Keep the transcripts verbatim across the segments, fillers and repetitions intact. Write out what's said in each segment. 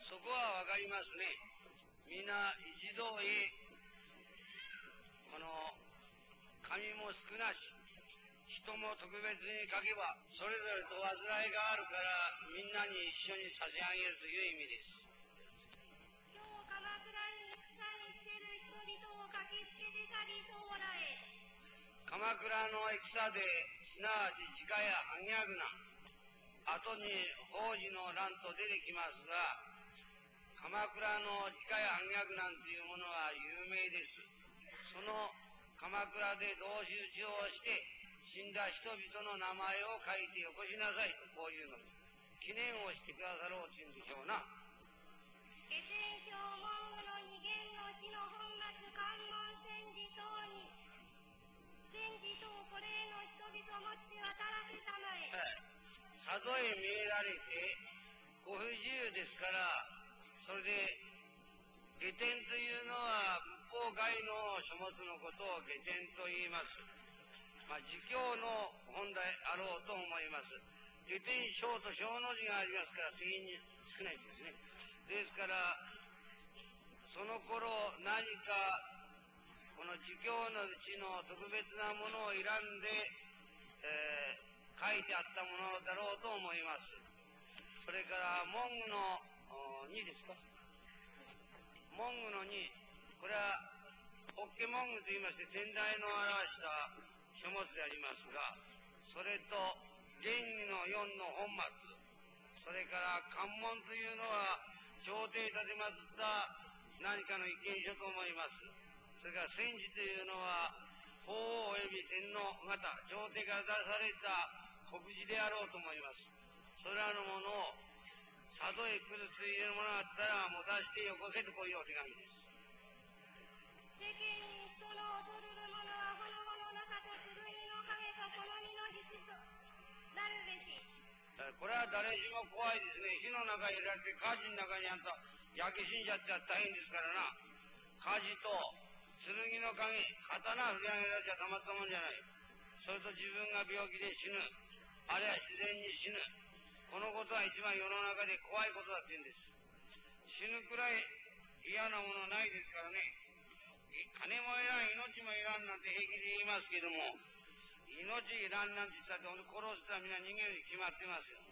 そこはわかりますね。皆一度へ、この、紙も少なし、人も特別に書けば、それぞれと煩いがあるから、みんなに一緒に差し上げるという意味です。 今日鎌倉に戦に来てる人々を駆けつけて去りそうらえ。 鎌倉の戦で、すなわち自家や反逆な、後に宝珠の乱と出てきますが、鎌倉の自家や反逆なんていうものは有名です。その鎌倉で同士討ちをして死んだ人々の名前を書いてよこしなさいと、こういうのです。記念をしてくださろうっていうんでしょうな。 下天正文武の二元の死の本末関門戦時等に戦時等これの人々もって渡らせたまえ。 さとえ命られてご不自由ですから、それで下天というのは仏法外の書物のことを下天と言います。まあ、自教の本であろうと思います。下天正と正の字がありますから、責任少ないですね。ですから、その頃何か、この自教のうちの特別なものを選んで、えー、書いてあったものだろうと思います。それから、文具のにですか。文具のに、これは、法華文具と言いまして、天台の表した書物でありますが、それと、元義のよんの本末、それから関門というのは、朝廷立てまつった何かの意見書と思います。それから戦時というのは、法皇及び天皇方、朝廷から出された告示であろうと思います。それらのものを、佐渡へ来るついでのものがあったら、もたしてよこせとこういうお手紙です。 世間に人の恐るる者はほのぼの中と剣の影と好みの実となるべし。 これは誰しも怖いですね。火の中に入れられて火事の中にあんた焼け死んじゃっては大変ですからな。火事と剣の影、刀振り上げられちゃたまったもんじゃない。それと自分が病気で死ぬ、あるいは自然に死ぬ、このことは一番世の中で怖いことだって言うんです。死ぬくらい嫌なものないですからね。金もいらん、命もいらんなんて平気で言いますけども、命いらんなんて言ったって殺したらみんな逃げるに決まってますよ。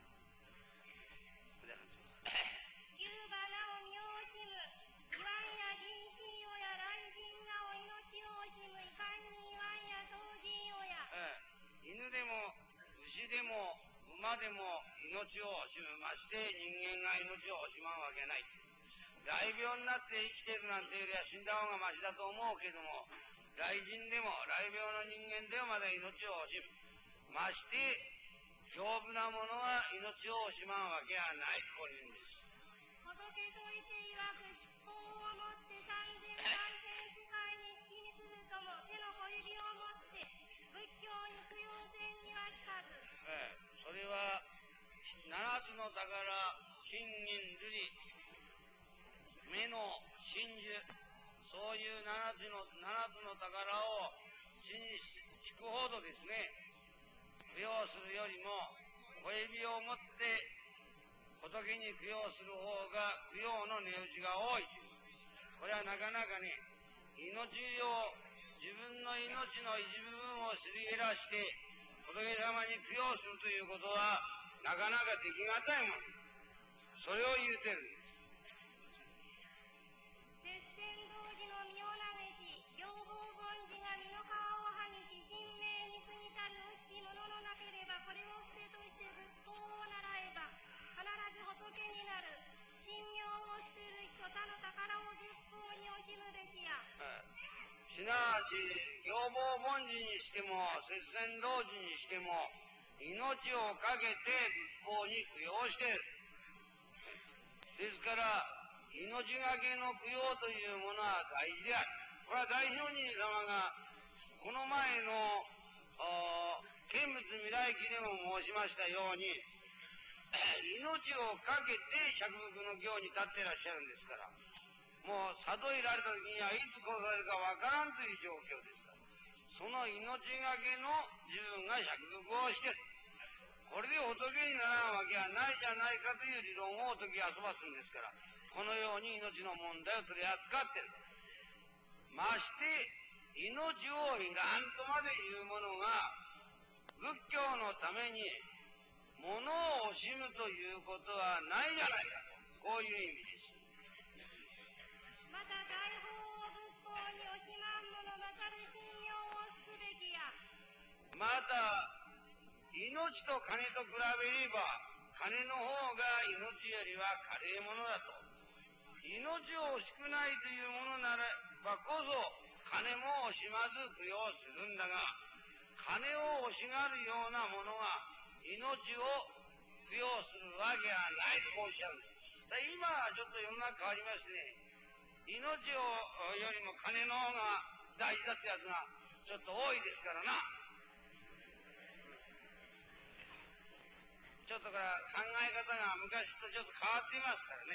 牛がなお身を惜しむ、言わんや人心よや雷神なお命を惜しむ、いかんに言わんや掃除よや。 ええ、犬でも牛でも馬でも命を惜しむ。まして人間が命を惜しまんわけない。雷病になって生きてるなんてよりは死んだ方がマシだと思うけども、雷神でも雷病の人間でもまだ命を惜しむ。まして丈夫なものは命を惜しまんわけはないとこう言うんです。 仏といて曰く執法をもって三千万千世界に好きにするとも手の小指をもって仏教に供養せんにはしかず。 ええ、それは七つの宝、金銀瑠璃、目の真珠、そういう七つの七つの宝を地に敷くほどですね、供養するよりも小指を持って仏に供養する方が供養の値打ちが多い。これはなかなかね、命を自分の命の一部分をすり減らして仏様に供養するということはなかなかできがたいもの。それを言うてる。 絶戦童子の身をなめし、両方凡事が身の皮を剥ぎし、人命に過ぎたる惜しきもののなければ、これを捨てとして仏法を習えば、必ず仏になる。信用を捨てる人、他の宝を絶法に惜しむべしや。 すなわち、要望凡事にしても、節戦童子にしても、命をかけて仏法に供養している。ですから、命がけの供養というものは大事である。これは大聖人様が、この前の、見物未来記でも申しましたように、命をかけて釈伏の行に立っていらっしゃるんですから、もう里いられた時にはいつ殺されるかわからんという状況ですから、その命がけの自分が釈伏をしている。これで仏にならんわけはないじゃないかという理論をおとき遊ばすんですから、ここのように命の問題を取り扱っている。まして命をいらんとまで言う者が仏教のために物を惜しむということはないじゃないかと、こういう意味です。 また大法を仏法に惜しまん者またる信用をすべきや。 また命と金と比べれば金の方が命よりは軽いものだと。命を惜しくないというものならばこそ金も惜しまず供養するんだが、金を惜しがるようなものが命を供養するわけはないとおっしゃるんです。だ今はちょっと世の中変わりましてね、命をよりも金の方が大事だってやつがちょっと多いですからな。ちょっとから考え方が昔とちょっと変わっていますからね。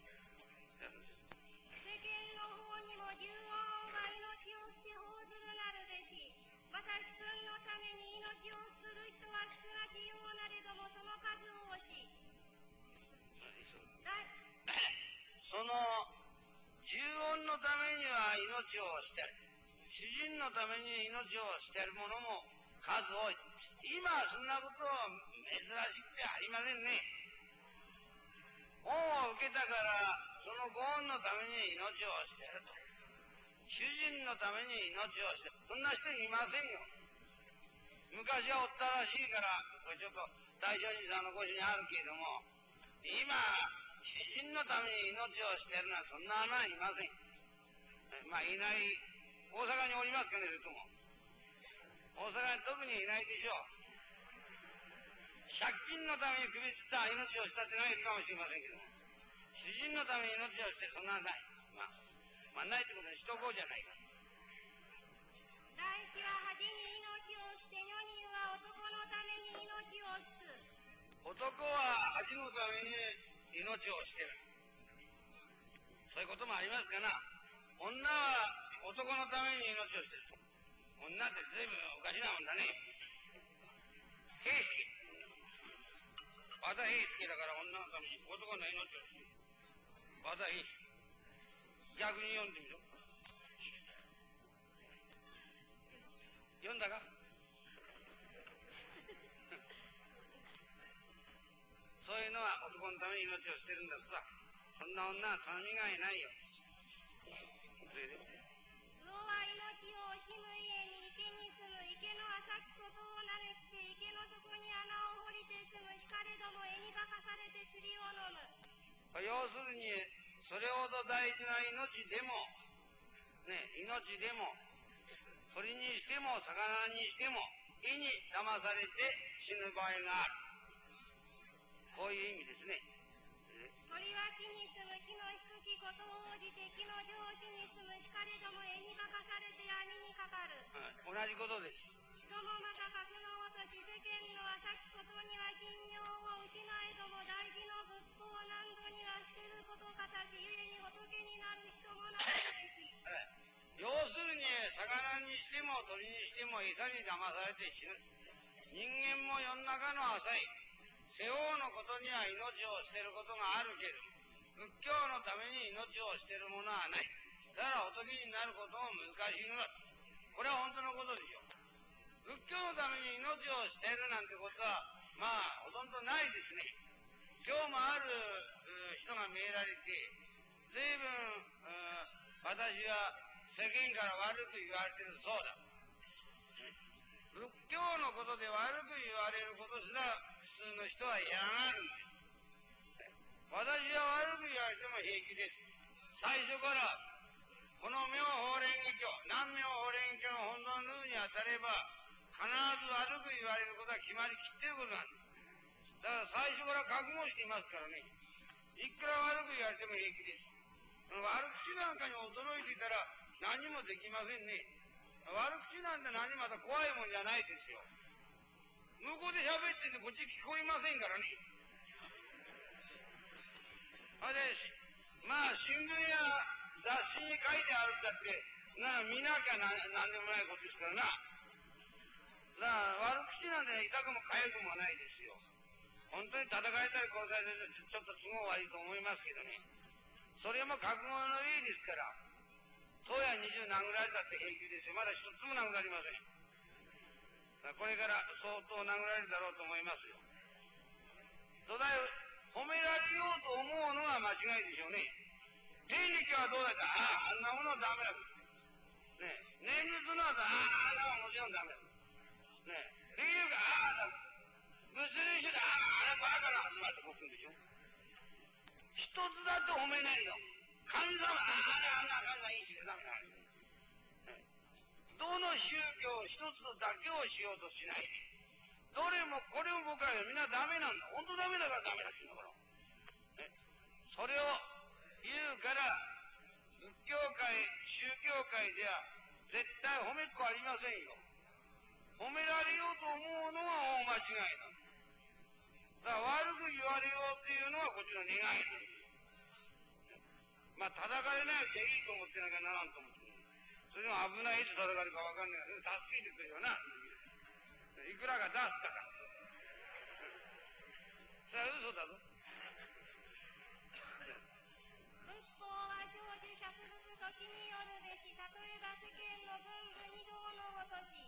世間の方にも十王が命を捨て報ずるなるべし。また子孫のために命を捨てる人は少なきようなれどもその数を惜し。 その十音のためには命を捨てる。主人のために命を捨てる者も数多い。今はそんなことは珍しくてありませんね。恩を受けたからそのご恩のために命を捨てると。主人のために命を捨てる。そんな人いませんよ。昔はおったらしいから、これちょっと大正人さんの腰にあるけれども、今、主人のために命を捨てるのはそんな穴はいません。まあいない、大阪におりますけどね、それとも。大阪に特にいないでしょう。借金のために首つった命をしたってのはいるかもしれませんけども、主人のために命をしてそんなない。まあ、まあないってことにしとこうじゃないか。 大地は恥に命を捨て、女人は男のために命を捨つ。 男は恥のために命を捨てる。そういうこともありますかな。女は男のために命を捨てる。女って随分おかしなもんだね。平助。和田平助だから女のために男の命を捨てる。和田平助。逆に読んでみろ。読んだかそういうのは男のために命を捨てるんだとさ。そんな女は頼みがいないよ。それで魚は命を惜しむ家に池に住む。池の浅きことをなめして池の底に穴を掘りて住む。しかれども絵に化かされて釣りを飲む。 要するにそれほど大事な命でもね、命でも鳥にしても魚にしても意に騙されて死ぬ場合がある。こういう意味ですね。 鳥は木に住む。木の低きことを応じて木の上司に住む。しかれども絵に化かされて網にかかる。 うん、同じことです。 人もまた格のごとし世間の浅きことには信用を失えども大事の仏法難度には捨てることかたしゆえに仏になる人もなるべき。 要するに魚にしても鳥にしても餌に騙されて死ぬ。人間も世の中の浅い世王のことには命を捨てることがあるけど、仏教のために命を捨てるものはない。だから仏になることも難しいのだ。これは本当のことでしょう。仏教のために命を捨てるなんてことはまあほとんどないですね。今日もある人が命られて随分私は世間から悪く言われてるそうだ。仏教のことで悪く言われることすら普通の人はやらないんです。私は悪く言われても平気です。最初からこの妙法蓮華経、南妙法蓮華経の本当のルールに当たれば必ず悪く言われることは決まりきってることなんです。だから最初から覚悟していますからね。いくら悪く言われても平気です。悪口なんかに驚いていたら何もできませんね。悪口なんて何また怖いもんじゃないですよ。向こうで喋っててこっち聞こえませんからね。あれまあ新聞や雑誌に書いてあるったってな見なきゃな何でもないことですからな。だから悪口なんて痛くも痒くもないですよ。本当に戦いたり殺されたりちょっと都合悪いと思いますけどね。 それも覚悟の上ですから、当夜二十殴られたって平気ですよ。まだ一つも殴られません。これから相当殴られるだろうと思いますよ。土台を褒められようと思うのが間違いでしょうね。天理教はどうだった？ああ、あんなものはダメだ。ねえ、念仏のはああ、あんなものはもちろんダメだ。ねえ、理由がああ、物理主でああ、あれバカな集まってこくんでしょ。一つだって褒めないの。神様、ああ、あんな、あんないいしでダメだ。どの宗教一つだけをしようとしない。どれもこれも僕はみんなダメなんだ。本当ダメだからダメだって言うんだから。ね、それを言うから、仏教界、宗教界では絶対褒めっこありませんよ。褒められようと思うのは大間違いなんだ。だから悪く言われようっていうのはこっちの願いなんです。まあ叩かれなきゃいいと思ってなきゃならんと思って。それでも危ないいつ叩かれるか分かんないから、助けてくれよな。いくらか出すから。それは嘘だぞ。 仏法は生じ釈仏時によるべし、例えば世間の文武二道のごとし。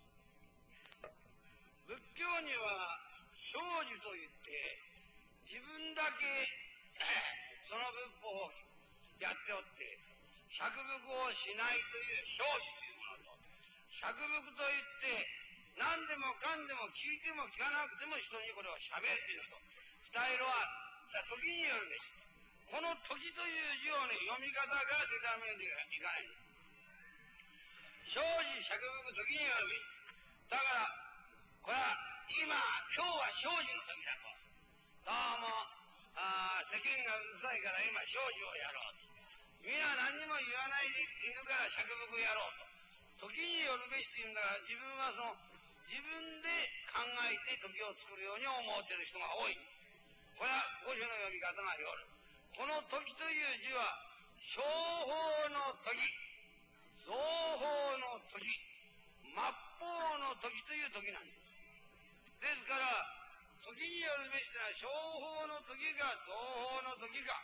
仏教には生じといって自分だけその仏法をやっておって釈仏をしないという生じというものと、釈仏といって何でもかんでも聞いても聞かなくても人にこれを喋るというのと伝えるは時によるべし。この時という字をね、読み方が出ためでいかない。生じ釈仏時によるべし。だからこれは今、今日は生じの時だと。どうも、あ世間がうるさいから今、生じをやろうと。皆何にも言わないでいるから釈仏やろうと。時によるべしっていうんだから、自分はその、自分で考えて時を作るように思っている人が多い。これは五種の読み方がよる。この時という字は、正法の時、造法の時、末法の時という時なんです。ですから、時によるべしというのは、正法の時か、造法の時か、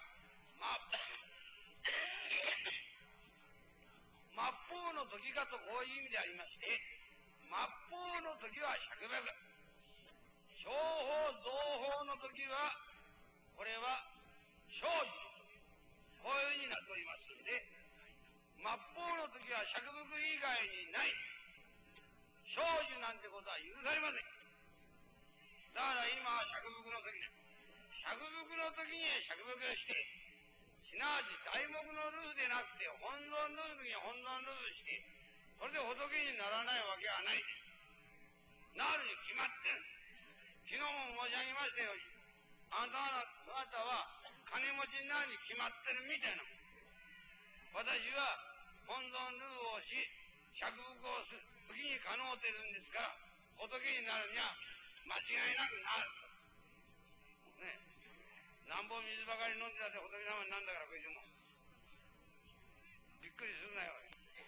末法の時かとこういう意味でありまして、末法の時は釈仏。正法、造法の時は、これは、生じ。こういうふうになっておりますので、末法の時は釈仏以外にない。生じなんてことは許されません。だから今は釈仏の時だ。釈仏の時に釈仏をして、すなわち題目のルーでなくて本尊ルールに本尊ルールして、それで仏にならないわけはないです。なるに決まってる。昨日も申し上げましたように、あなた方は金持ちになるに決まってるみたいな。私は本尊ルールをし、釈仏をする時に可能てるんですから、仏になるには間違いなくなる。ね、なんぼ水ばかり飲んでたって仏様になんだから、こいつも。びっくりするなよ。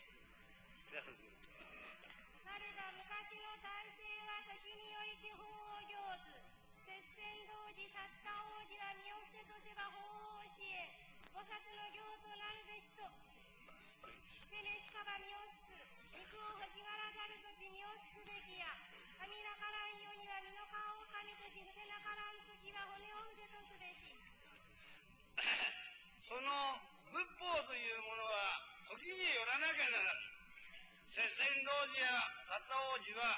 なれば昔の大聖は時によりて法を上手。節戦同時たった王子は身を捨てとせば法を教え。菩薩の行となるべしと。せめしかば身を捨く。肉を欲しがらざるとき身を捨くべきや。髪なからんようには身の皮を噛みとし、捨てなからんときは骨を捨てとすべし。 その仏法というものは時によらなきゃならない。節戦同時やたった王子は、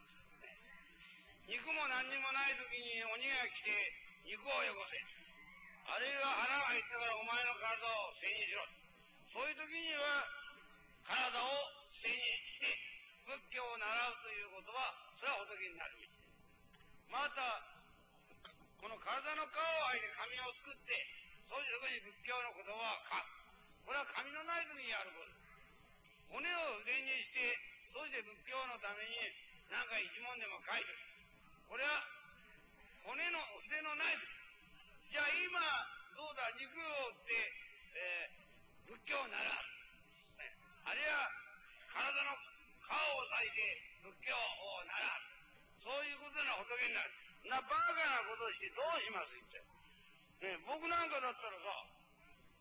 肉も何にもない時に鬼が来て肉をよこせ。あるいは腹が減ったからお前の体を背にしろ。そういう時には体を背にして仏教を習うということは、それは仏になる。また、この体の皮を剥いで髪を作って、そういう時に仏教の言葉を書く。これは髪のない時にやること。骨を筆にして、そして仏教のために何か一文でも書いてる。これは骨の筆のない時。じゃあ今、どうだ、肉を売って、えー、仏教を習う。あるいは体の皮を裂いて仏教を習う。そういうことな仏になる。な、バカなことしてどうしますって。ね、僕なんかだったらさ、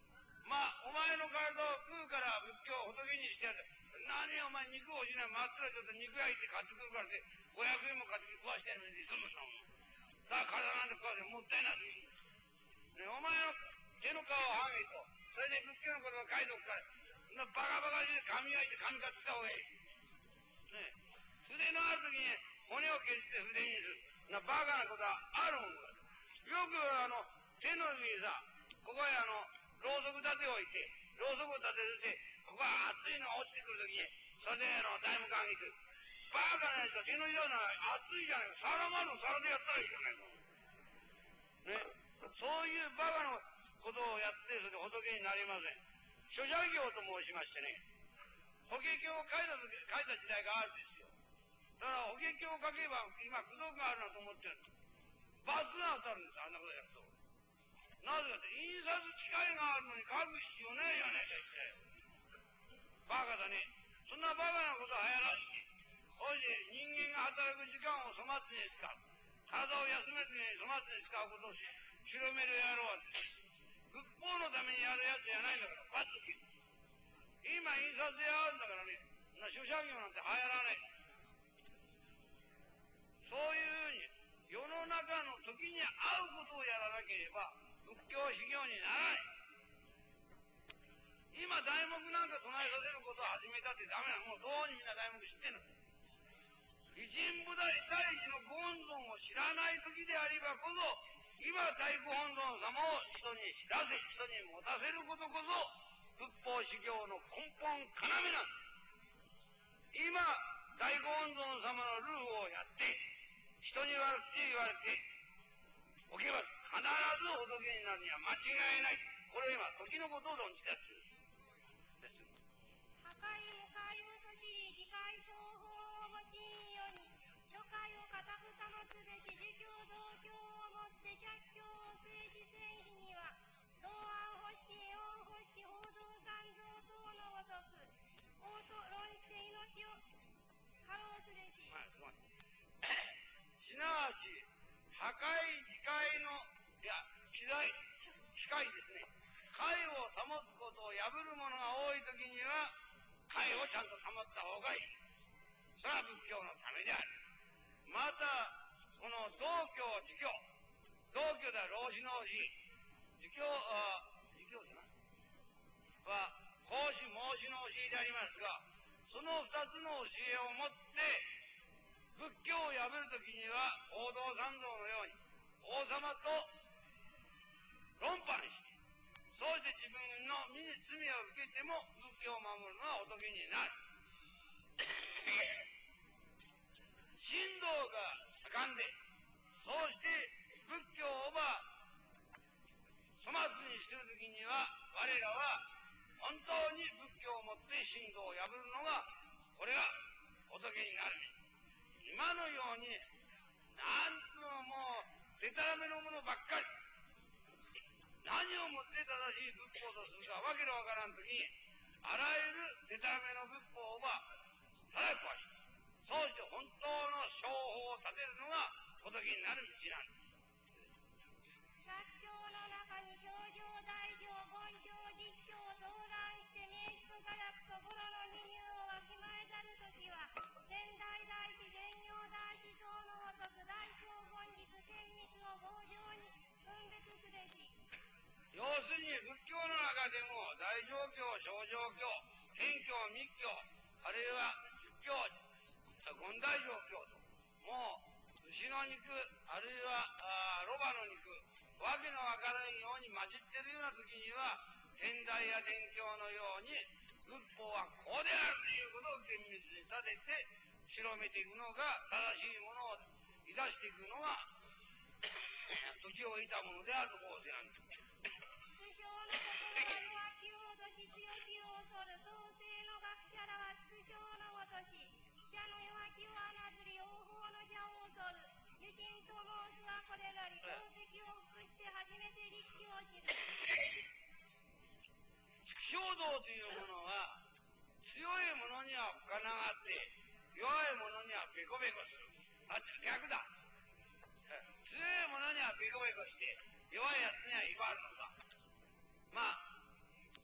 まあ、お前の体を食うから仏教を仏にしてやる。何お前肉をしない、まっすぐちょっと肉焼いて買ってくるからって、ごひゃくえんも買って食わしてやるのに済むさ。だから体なんて食わせもったいなすぎる。ね、お前の手の皮を剥げと、それで仏教のことを書いとくから、そんなバカバカしい紙焼いて紙買ってきた方がいい。ね、筆のある時に骨を削って筆にする。そんなバカなことはあるもんだ。よくあの、手の上にさ、ここへあの、ろうそく立てを置いて、ろうそくを立てるって、ここは熱いのが落ちてくるときに、それであの、材木上げて、バカなやつは手のひらなら熱いじゃないか。皿まるの皿でやったらいいじゃないか。ね。そういうバカなことをやって、それで仏になりません。諸者行と申しましてね、法華経を書いた時、書いた時代があるんですよ。だから法華経を書けば、今、功徳があるなと思ってるんです。罰が当たるんです、あんなことやると。なぜかって、印刷機械があるのに書く必要ねえじゃねえか、一体。バカだね。そんなバカなことは流行らして、それで人間が働く時間を粗末に使う。体を休めずに粗末に使うことを広める野郎は、仏法のためにやるやつじゃないんだから、罰つけ。今、印刷屋あるんだからね、そんな諸作業なんて流行らない。そういうふうに、世の中の時に合うことをやらなければ、仏教修行にならない。今、題目なんか唱えさせることを始めたってダメなの。もうどうにみんな題目知ってんの。偉人菩提大師のご本尊を知らない時であればこそ、今、大ご本尊様を人に知らせ、人に持たせることこそ、仏法修行の根本要なんです。今、大ご本尊様のルーをやって、人に言われて言われて、おけば必ず仏になるには間違いない。これを今、時のことを論じてやってる。 破壊無界無土地理理解方法を用いよに初回を固く保つべし儒教道教をもって着教を政治戦費には東安保守平安保守報道三蔵等のごとく王と論じて命を過労すべし、 まあ、すごい。すなわち破壊理解のいや機材機械ですね。解を保つことを破る者が多いときには解をちゃんと保った方がいい。それは仏教のためである。またこの道教儒教、道教では老子の老子、儒教あ儒教だなは孔子孟子の教えでありますが、その二つの教えをもって仏教を破るときには王道三蔵のように王様と論破にして、そうして自分の身に罪を受けても仏教を守るのは仏になる。神道が盛んで、そうして仏教をば粗末にしているときには、我らは本当に仏教をもって神道を破るのが、これが仏になる。今のように、なんともう、でたらめのものばっかり。何をもって正しい仏法とするかわけのわからんときに、あらゆるでたらめの仏法をば、ただ壊し、そうして本当の商法を立てるのが仏になる道なんです。 着教の中に表情大乗根性実教を相談して名実科学と語呂の二入をわきまえたるときは天大大師全行大師等のごとく大小本日厳密の強情に分別すべし。 要するに仏教の中でも大乗教、小乗教、天教、密教、あるいは仏教、権大乗教と、もう牛の肉、あるいはあロバの肉、わけのわからんように混じってるような時には、天台や天教のように仏法はこうであるということを厳密に立てて広めていくのが、正しいものをいたしていくのが時を得たものであるとこうである。 不詳の心は弱きを脅し強きを恐る統制の学者らは不詳のごとし、者の弱きを侮り王法の者を恐る。受信と申すはこれなり、功績を服して初めて立地を知る。 畜生道というものは、強い者には深がって弱い者にはベコベコする。あっち逆だ。強い者にはベコベコして弱いやつには威張るのだ。まあ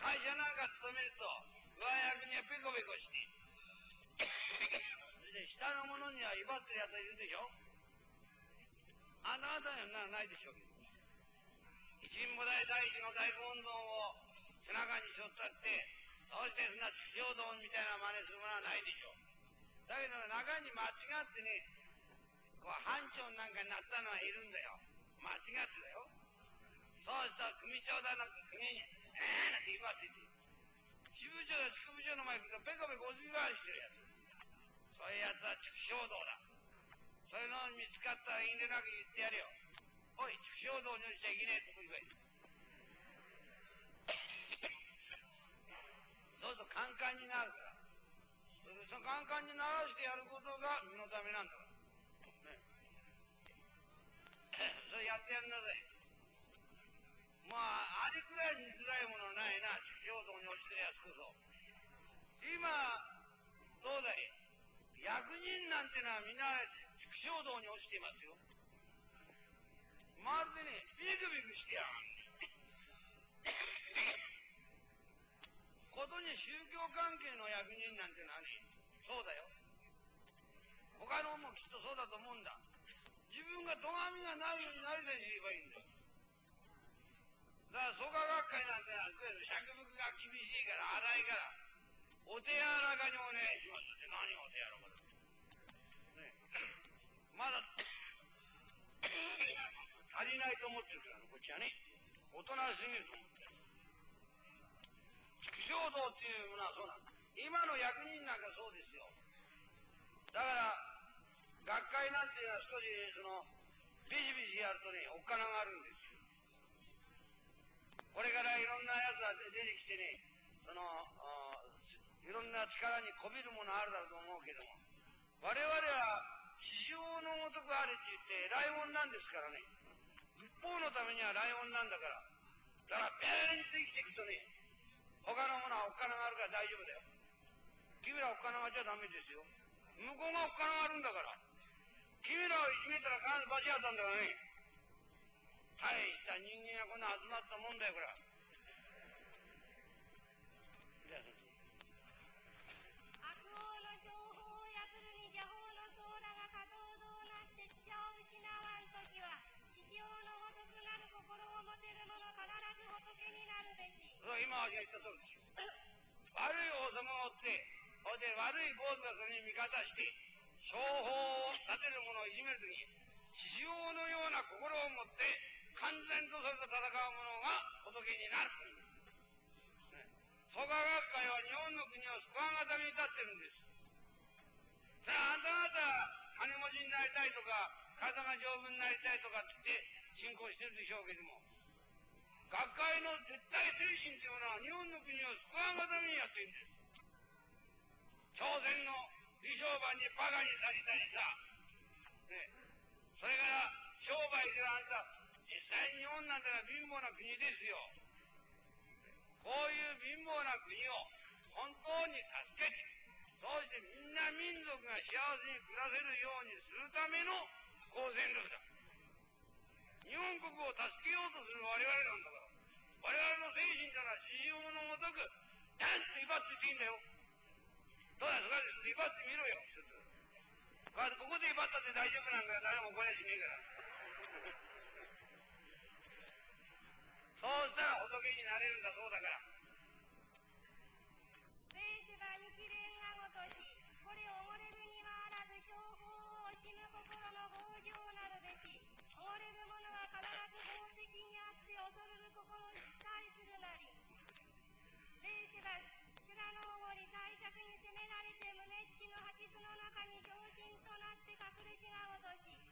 会社なんか勤めると上役にはペコペコしてそれで下の者には威張ってるやついるでしょ。あなたにはないでしょうけど、一人母大第一の大根丼を背中に背負ったってどうしてそんな畜生丼みたいな真似するものはないでしょう。だけど中に間違ってね、こう班長なんかになったのはいるんだよ。間違ってだよ。そうしたら組長だなんか組に「えー」なんて言いますって、支部長や地区部長の前にペコペコおじぎ回りしてるやつ、そういうやつは畜生道だ。そういうの見つかったら遠慮なく言ってやるよ。おい、畜生道に落ちちゃいけねえって言えばいい。そうするとカンカンになるから、それでそのカンカンにならしてやることが身のためなんだから、ね、それやってやんなさい。まああれくらいにづらいものないな、畜生道に落ちてるやつこそ。今どうだい、役人なんてのはみんな畜生道に落ちていますよ。まるでね、ビクビクしてやがる。ことに宗教関係の役人なんてのはね、そうだよ。他のもきっとそうだと思うんだ。自分が咎みがないようになりさえすればいいんだ。だから創価学会なんてのは釈伏が厳しいから荒いからお手柔らかにお願いしますって。何がお手柔らかだ、ね、まだ足りないと思ってるから、こっちはね、大人すぎると思ってる。畜生道っていうものはそうなんだ。今の役人なんかそうですよ。だから学会なんていうのは少しそのビシビシやるとね、おっかながあるんですよ。これからいろんなやつが出てきてね、そのいろんな力にこびるものあるだろうと思うけども、我々は地上のごとくあれって言って偉いもんなんですからね。仏法のためには偉いもんなんだから。だからベーンと生きていくとね、他のものはおっかながあるから大丈夫だよ。君らおっかながっちゃダメですよ。向こうがおっかながあるんだから。君らをいじめたら必ず罰当たんだからね。大した人間がこんな集まったもんだよ、これは。じゃあ先生。 悪王の情報を破るに邪法の僧らが過道道なって知者を失わんときは、地上のごとくなる心を持てる者必ず仏になるべし。 そう、今言った通りですよ。悪い王様を追って、それで悪い坊主がそれに味方して、商法を立てる者をいじめるとき、地上のような心を持って完全とそれと戦う者が仏になる。創価学会は日本の国を救わんがために立ってるんです。さあ、あんた方金持ちになりたいとか体が丈夫になりたいとかって言って信仰してるでしょうけども、学会の絶対精神というのは日本の国を救わんがためにやっているんです。朝鮮の李承晩にバカにされたりさ、ね、それから商売ではあんた実際に日本なんてのは貧乏な国ですよ。こういう貧乏な国を本当に助けて、そうしてみんな民族が幸せに暮らせるようにするための公戦力だ。日本国を助けようとする我々なんだから、我々の精神というのは地上のごとくダンと威張っていっていいんだよ。どうだ、それで威張ってみろよ。ここで威張ったって大丈夫なんだよ。誰も怒りゃしねえからそうしたら仏になれるんだそうだから。 聖書が日蓮がごとし、これを溺れるにはあらず、商法を惜しむ心の強情なるべし。溺れる者は必ず宝石にあって恐るる心に期待するなり。聖書が修羅の王に大作に責められて胸七の八つの中に常人となって隠れしがごとし、